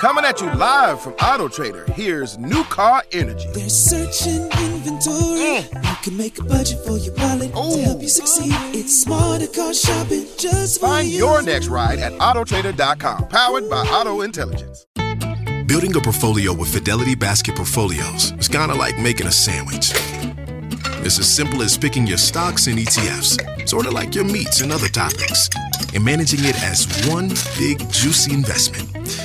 Coming at you live from Auto Trader, here's New Car Energy. They're searching inventory. You can make a budget for your wallet to help you succeed. It's smarter car shopping just for Find you. your next ride at autotrader.com, powered by Auto Intelligence. Building a portfolio with Fidelity Basket Portfolios is kind of like making a sandwich. It's as simple as picking your stocks and ETFs, sort of like your meats and other toppings, and managing it as one big, juicy investment.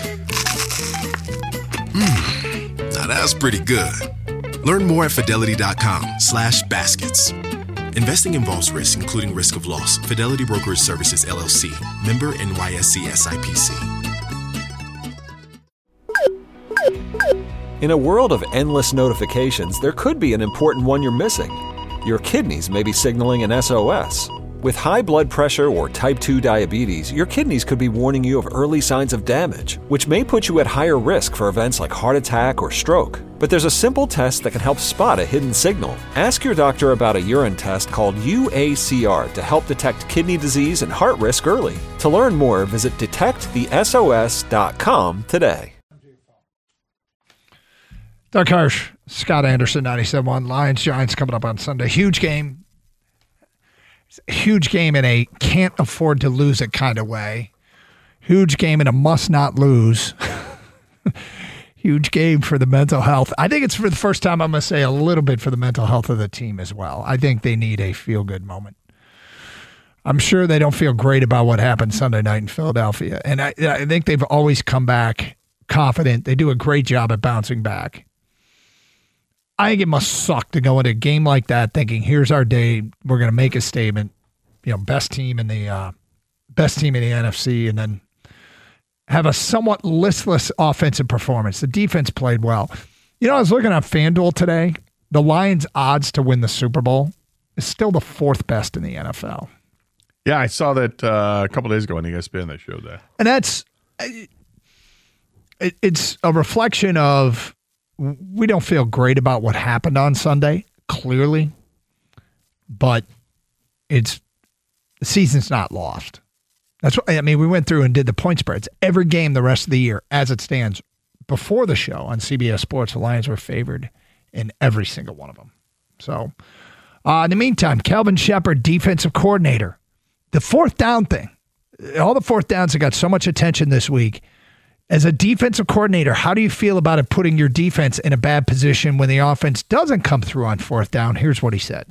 Now that's pretty good. Learn more at fidelity.com/baskets. Investing involves risk, including risk of loss. Fidelity Brokerage Services, LLC. Member NYSE SIPC. In a world of endless notifications, there could be an important one you're missing. Your kidneys may be signaling an SOS. With high blood pressure or type 2 diabetes, your kidneys could be warning you of early signs of damage, which may put you at higher risk for events like heart attack or stroke. But there's a simple test that can help spot a hidden signal. Ask your doctor about a urine test called UACR to help detect kidney disease and heart risk early. To learn more, visit detectthesos.com today. Doug Hirsch, Scott Anderson, 97.1. Lions, Giants coming up on Sunday. Huge game. Huge game in a can't afford to lose it kind of way. Huge game in a must not lose. Huge game for the mental health. I think it's for the first time I'm going to say a little bit for the mental health of the team as well. I think they need a feel-good moment. I'm sure they don't feel great about what happened Sunday night in Philadelphia. And I think they've always come back confident. They do a great job at bouncing back. I think it must suck to go into a game like that thinking, here's our day, we're going to make a statement, best team in the NFC, and then have a somewhat listless offensive performance. The defense played well. I was looking at FanDuel today. The Lions' odds to win the Super Bowl is still the fourth best in the NFL. Yeah, I saw that a couple days ago on ESPN. They showed that. And it's a reflection of we don't feel great about what happened on Sunday, clearly, but the season's not lost. That's what we went through and did the point spreads. Every game the rest of the year, as it stands, before the show on CBS Sports, the Lions were favored in every single one of them. So, in the meantime, Kelvin Sheppard, defensive coordinator. The fourth down thing, all the fourth downs that got so much attention this week. As a defensive coordinator, how do you feel about it putting your defense in a bad position when the offense doesn't come through on fourth down? Here's what he said.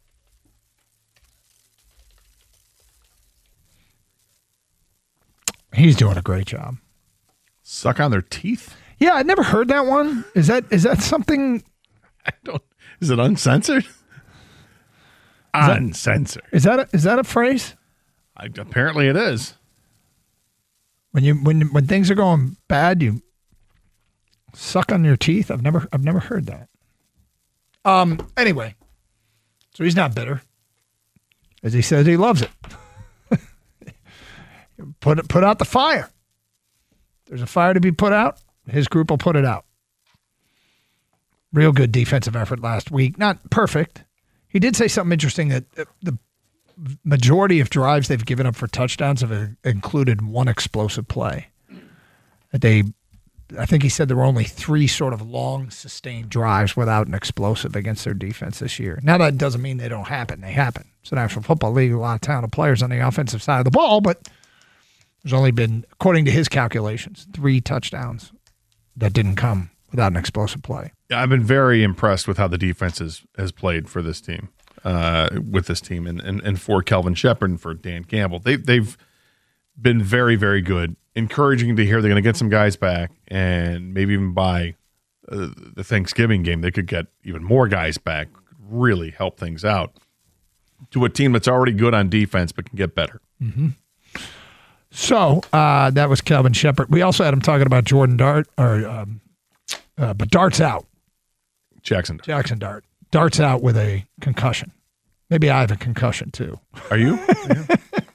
He's doing a great job. Suck on their teeth? Yeah, I'd never heard that one. Is that something? Is it uncensored? Uncensored. Is that a phrase? Apparently it is. When things are going bad, you suck on your teeth. I've never heard that. Anyway, so he's not bitter, as he says he loves it. Put out the fire. There's a fire to be put out. His group will put it out. Real good defensive effort last week. Not perfect. He did say something interesting that the majority of drives they've given up for touchdowns have included one explosive play. I think he said there were only 3 sort of long, sustained drives without an explosive against their defense this year. Now, that doesn't mean they don't happen. They happen. It's a National Football League, a lot of talented players on the offensive side of the ball, but there's only been, according to his calculations, 3 touchdowns that didn't come without an explosive play. Yeah, I've been very impressed with how the defense has played for this team. With this team and for Kelvin Sheppard and for Dan Campbell. They've been very, very good. Encouraging to hear they're going to get some guys back, and maybe even by the Thanksgiving game, they could get even more guys back, really help things out to a team that's already good on defense but can get better. Mm-hmm. So that was Kelvin Sheppard. We also had him talking about Jordan Dart, but Dart's out. Jackson Dart. Dart's out with a concussion. Maybe I have a concussion too. Are you? Yeah.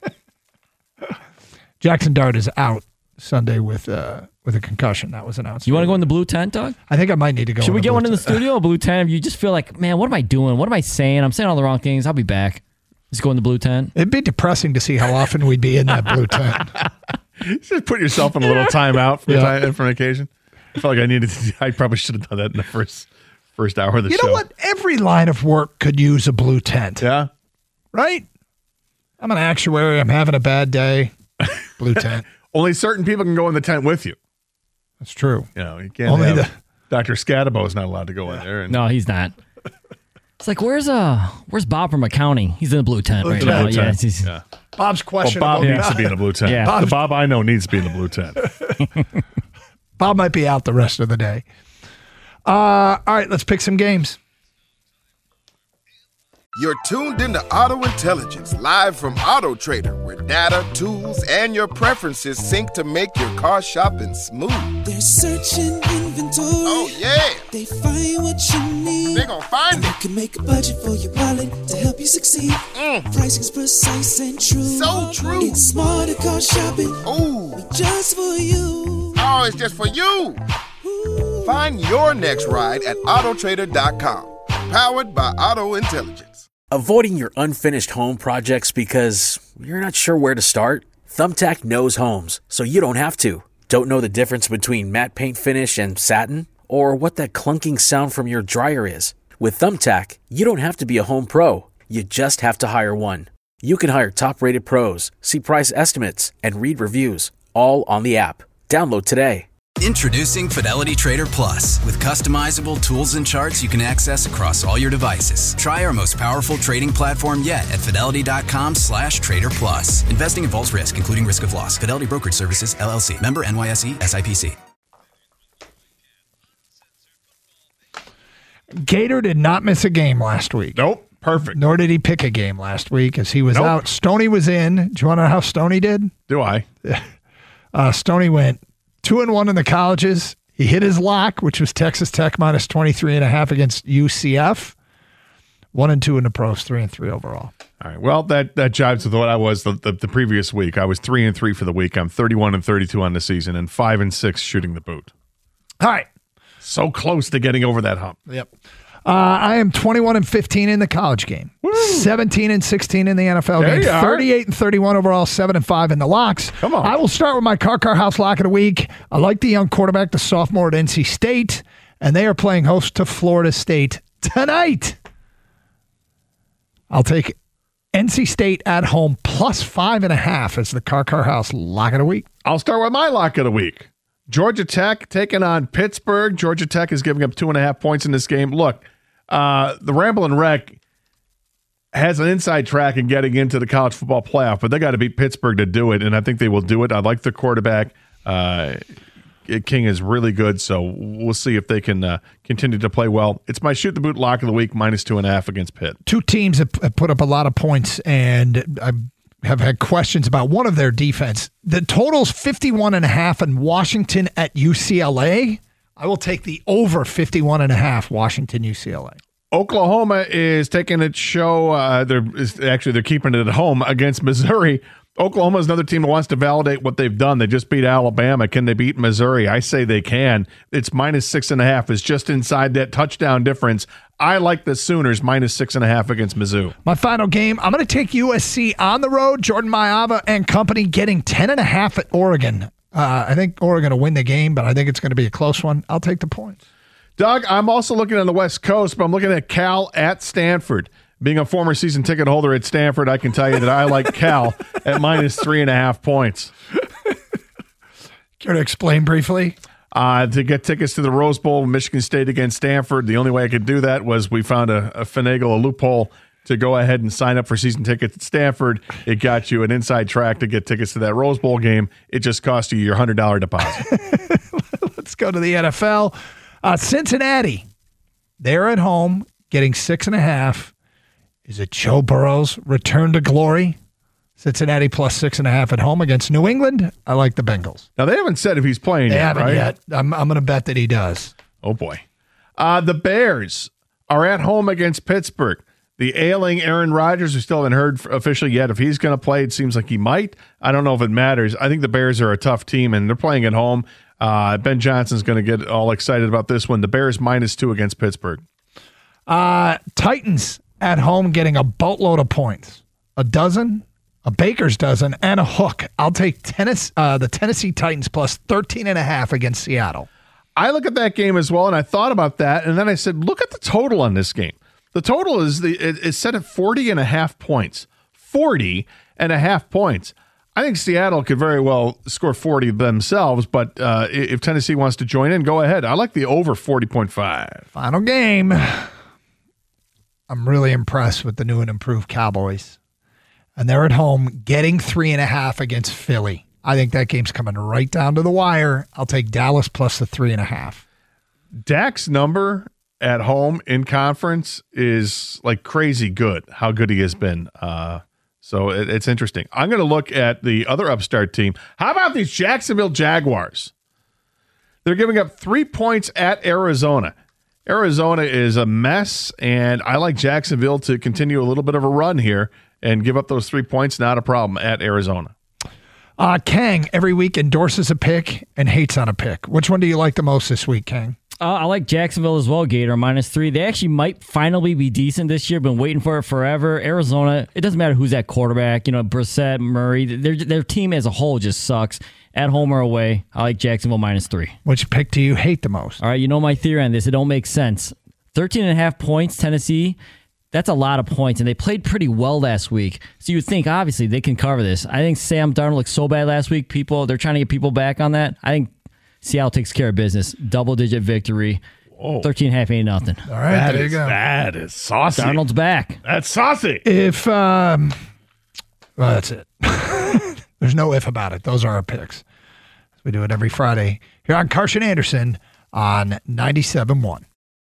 Jackson Dart is out Sunday with a concussion. That was announced. You want to go in the blue tent, Doug? I think I might need to go. Should we get one in the studio, a blue tent? If you just feel like, man, what am I doing? What am I saying? I'm saying all the wrong things. I'll be back. Just go in the blue tent. It'd be depressing to see how often we'd be in that blue tent. Just put yourself in a little timeout from occasion. I felt like I probably should have done that in the first hour of the show. You know what? Every line of work could use a blue tent. Yeah. Right? I'm an actuary. I'm having a bad day. Blue tent. Only certain people can go in the tent with you. That's true. You know, you can't Dr. Scatabo is not allowed to go in there. No, he's not. It's like, where's Bob from accounting? He's in the blue tent right now. Yeah. Bob's question. Bob needs to be in the blue tent. Yeah. The Bob I know needs to be in the blue tent. Bob might be out the rest of the day. All right, let's pick some games. You're tuned into Auto Intelligence, live from Auto Trader, where data, tools, and your preferences sync to make your car shopping smooth. They're searching inventory. Oh, yeah. They find what you need. They're gonna find You it. can make a budget for your wallet to help you succeed. Pricing's precise and true. So true. It's smarter car shopping. Ooh. Just for you. Oh, it's just for you. Find your next ride at autotrader.com. Powered by Auto Intelligence. Avoiding your unfinished home projects because you're not sure where to start? Thumbtack knows homes, so you don't have to. Don't know the difference between matte paint finish and satin? Or what that clunking sound from your dryer is? With Thumbtack, you don't have to be a home pro. You just have to hire one. You can hire top-rated pros, see price estimates, and read reviews, all on the app. Download today. Introducing Fidelity Trader Plus. With customizable tools and charts you can access across all your devices. Try our most powerful trading platform yet at fidelity.com/trader plus. Investing involves risk, including risk of loss. Fidelity Brokerage Services, LLC. Member NYSE, SIPC. Gator did not miss a game last week. Nope. Perfect. Nor did he pick a game last week as he was out. Stoney was in. Do you want to know how Stoney did? Do I? Stoney went 2-1 in the colleges. He hit his lock, which was Texas Tech minus 23.5 against UCF. 1-2 in the pros, 3-3 overall. All right. Well, that jives with what I was the previous week. I was 3-3 for the week. I'm 31-32 on the season and 5-6 shooting the boot. All right. So close to getting over that hump. Yep. I am 21-15 in the college game. 17-16 in the NFL game. 38-31 overall, 7-5 in the locks. Come on. I will start with my Car House lock of the week. I like the young quarterback, the sophomore at NC State, and they are playing host to Florida State tonight. I'll take NC State at home plus 5.5 as the Car House lock of the week. I'll start with my lock of the week. Georgia Tech taking on Pittsburgh. Georgia Tech is giving up 2.5 points in this game. Look, the Ramblin' Wreck has an inside track in getting into the college football playoff, but they got to beat Pittsburgh to do it, and I think they will do it. I like the quarterback. King is really good, so we'll see if they can continue to play well. It's my shoot the boot lock of the week, minus 2.5 against Pitt. Two teams have put up a lot of points, and I have had questions about one of their defense. The total's 51.5 in Washington at UCLA. I will take the over 51.5 Washington UCLA. Oklahoma is taking its show. They're keeping it at home against Missouri. Oklahoma is another team that wants to validate what they've done. They just beat Alabama. Can they beat Missouri? I say they can. It's minus 6.5. It's just inside that touchdown difference. I like the Sooners minus 6.5 against Mizzou. My final game, I'm going to take USC on the road. Jordan Mailata and company getting 10.5 at Oregon. I think Oregon will win the game, but I think it's going to be a close one. I'll take the points. Doug, I'm also looking on the West Coast, but I'm looking at Cal at Stanford. Being a former season ticket holder at Stanford, I can tell you that I like Cal at minus 3.5 points. Care to explain briefly? To get tickets to the Rose Bowl, Michigan State against Stanford, the only way I could do that was we found a loophole to go ahead and sign up for season tickets at Stanford. It got you an inside track to get tickets to that Rose Bowl game. It just cost you your $100 deposit. Let's go to the NFL. Cincinnati, they're at home getting 6.5. Is it Joe Burrow's return to glory? Cincinnati plus 6.5 at home against New England. I like the Bengals. Now, they haven't said if he's playing They yet, haven't right? yet. I'm going to bet that he does. Oh, boy. The Bears are at home against Pittsburgh. The ailing Aaron Rodgers, we still haven't heard officially yet if he's going to play. It seems like he might. I don't know if it matters. I think the Bears are a tough team, and they're playing at home. Ben Johnson's going to get all excited about this one. The Bears minus 2 against Pittsburgh. Titans at home getting a boatload of points. 12 a baker's dozen, and a hook. I'll take the Tennessee Titans plus 13.5 against Seattle. I look at that game as well, and I thought about that, and then I said, look at the total on this game. The total is set at 40.5 points. 40.5 points. I think Seattle could very well score 40 themselves, but if Tennessee wants to join in, go ahead. I like the over 40.5. Final game. I'm really impressed with the new and improved Cowboys. And they're at home getting 3.5 against Philly. I think that game's coming right down to the wire. I'll take Dallas plus the 3.5. Dak's number at home in conference is like crazy good, how good he has been. So it's interesting. I'm going to look at the other upstart team. How about these Jacksonville Jaguars? They're giving up 3 points at Arizona. Arizona is a mess, and I like Jacksonville to continue a little bit of a run here and give up those 3 points, not a problem at Arizona. Kang every week endorses a pick and hates on a pick. Which one do you like the most this week, Kang? I like Jacksonville as well, Gator, -3. They actually might finally be decent this year. Been waiting for it forever. Arizona, it doesn't matter who's at quarterback. Brissett, Murray, their team as a whole just sucks. At home or away, I like Jacksonville -3. Which pick do you hate the most? All right, you know my theory on this. It don't make sense. 13.5 points, Tennessee. That's a lot of points, and they played pretty well last week. So you would think, obviously, they can cover this. I think Sam Darnold looked so bad last week. They're trying to get people back on that. I think Seattle takes care of business. Double-digit victory. 13.5 ain't nothing. All right, there you go. That is saucy. Darnold's back. That's saucy. Well, that's it. There's no if about it. Those are our picks. We do it every Friday here on Carson Anderson on 97.1.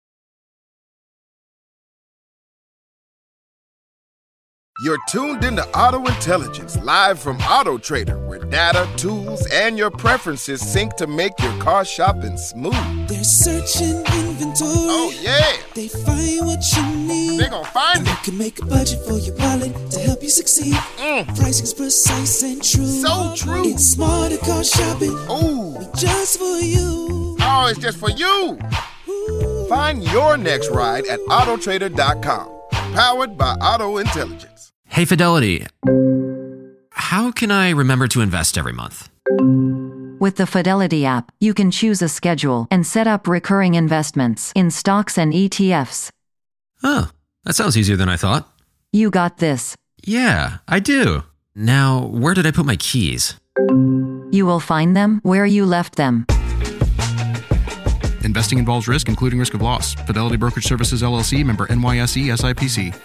You're tuned into Auto Intelligence, live from Auto Trader, where data, tools, and your preferences sync to make your car shopping smooth. They're searching inventory. Oh, yeah. They find what you need. They're gonna find and it. You can make a budget for your wallet to help you succeed. Pricing's precise and true. So true. It's smarter car shopping. Ooh. Just for you. Oh, it's just for you. Ooh. Find your next ride at autotrader.com. Powered by Auto Intelligence. Hey, Fidelity. How can I remember to invest every month? With the Fidelity app, you can choose a schedule and set up recurring investments in stocks and ETFs. Oh, that sounds easier than I thought. You got this. Yeah, I do. Now, where did I put my keys? You will find them where you left them. Investing involves risk, including risk of loss. Fidelity Brokerage Services, LLC, member NYSE, SIPC.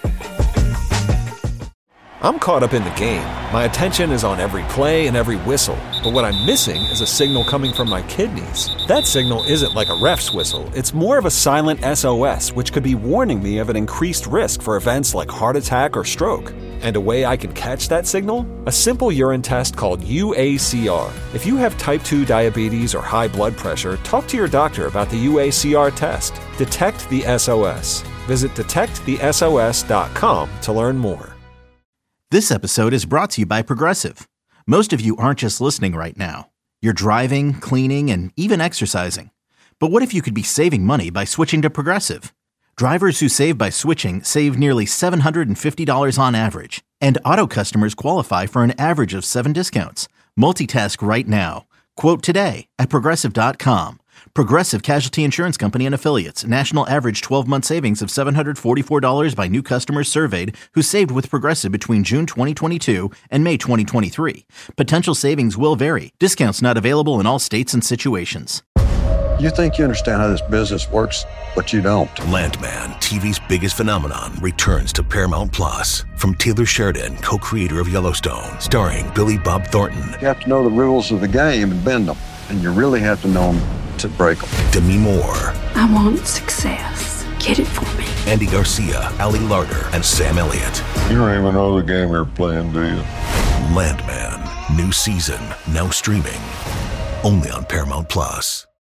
I'm caught up in the game. My attention is on every play and every whistle. But what I'm missing is a signal coming from my kidneys. That signal isn't like a ref's whistle. It's more of a silent SOS, which could be warning me of an increased risk for events like heart attack or stroke. And a way I can catch that signal? A simple urine test called UACR. If you have type 2 diabetes or high blood pressure, talk to your doctor about the UACR test. Detect the SOS. Visit detectthesos.com to learn more. This episode is brought to you by Progressive. Most of you aren't just listening right now. You're driving, cleaning, and even exercising. But what if you could be saving money by switching to Progressive? Drivers who save by switching save nearly $750 on average. And auto customers qualify for an average of 7 discounts. Multitask right now. Quote today at Progressive.com. Progressive Casualty Insurance Company and Affiliates. National average 12-month savings of $744 by new customers surveyed who saved with Progressive between June 2022 and May 2023. Potential savings will vary. Discounts not available in all states and situations. You think you understand how this business works, but you don't. Landman, TV's biggest phenomenon, returns to Paramount Plus. From Taylor Sheridan, co-creator of Yellowstone, starring Billy Bob Thornton. You have to know the rules of the game and bend them, and you really have to know them to break them. Demi Moore. I want success. Get it for me. Andy Garcia, Ali Larter, and Sam Elliott. You don't even know the game you're playing, do you? Landman, new season, now streaming, only on Paramount Plus.